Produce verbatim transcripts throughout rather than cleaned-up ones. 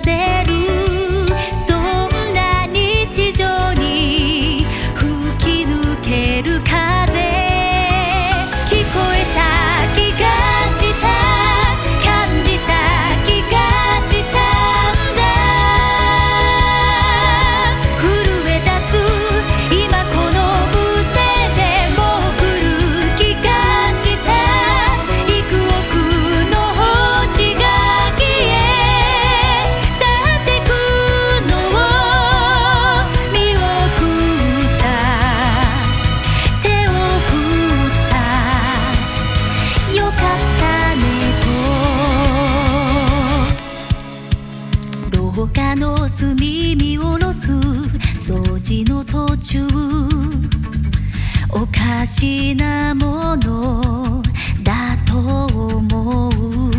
せるそんな日常に吹き抜ける風聞こえた気がした感じた気がしたんだ震え出す今この腕でもう来る気がした幾億の星が消え去ってくのを見送った手を振ったよかったねと廊下の隅見下ろす掃除の途中おかしなものだと思う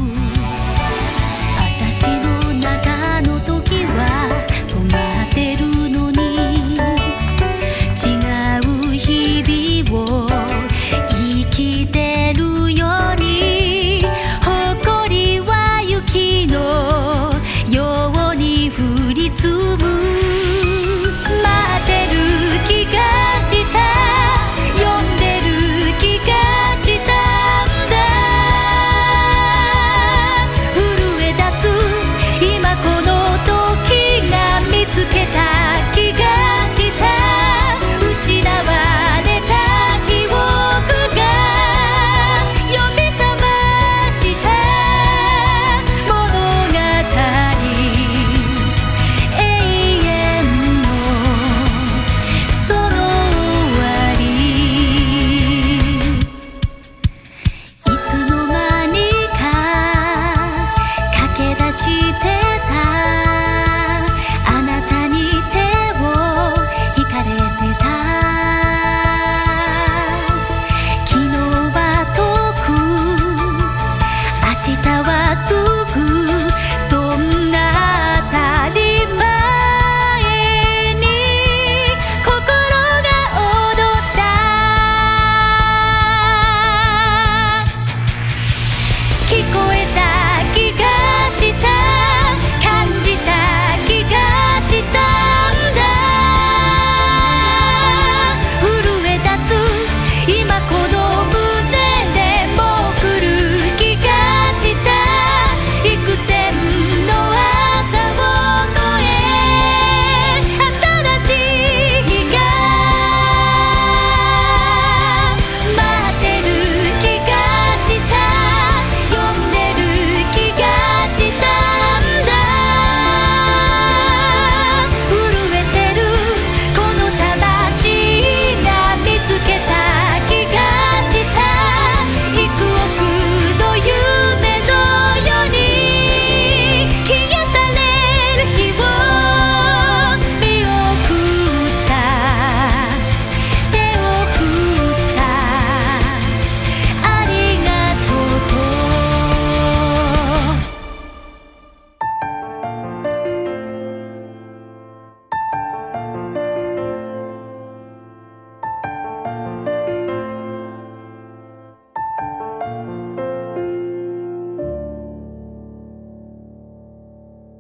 私の中の時は止まってるのに違う日々を生きてるように誇りは雪のように降り積む待ってる気がした呼んでる気がしたんだ震え出す今この時が見つけた